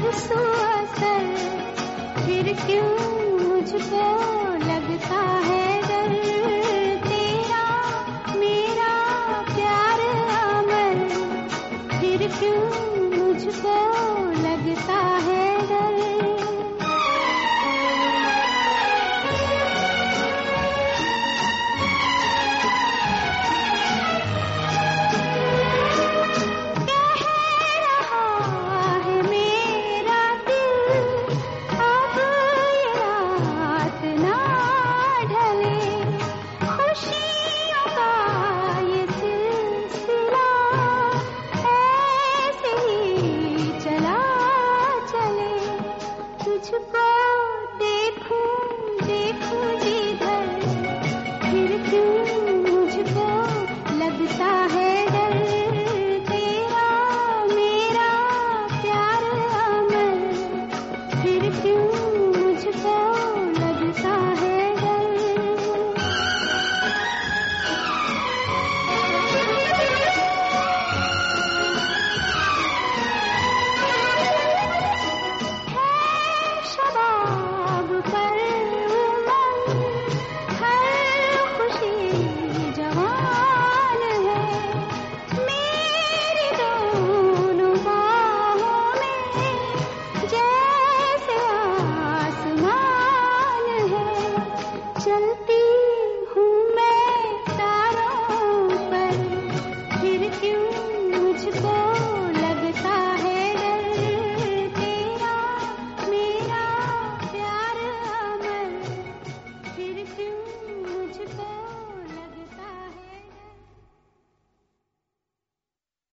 परसों असर, फिर क्यों मुझको लगता है डर। तेरा मेरा प्यार अमर, फिर क्यों मुझको लगता है डर। तुझको देखूं देखूं जिधर, फिर क्यों मुझको लगता है डर। तेरा मेरा प्यार अमर, फिर क्यों मुझको लगता है डर। शबाब पर उमंग, हर खुशी जवान है। मेरी दोनों बाहों में जैसे आसमान है। चलती हूँ मैं तारों पर, फिर क्यों मुझको लगता है डर। तेरा मेरा प्यार अमर, फिर क्यों मुझको